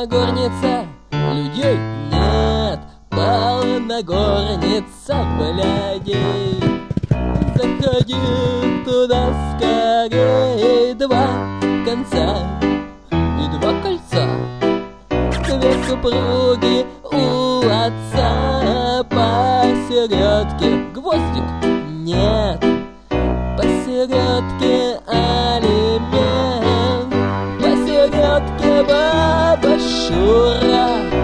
горница, людей нет. Полна горница блядей. Заходи туда скорее, два конца и два кольца. Две супруги у отца, посередке гвоздик нет, посередке алимент, посередке баба Шура.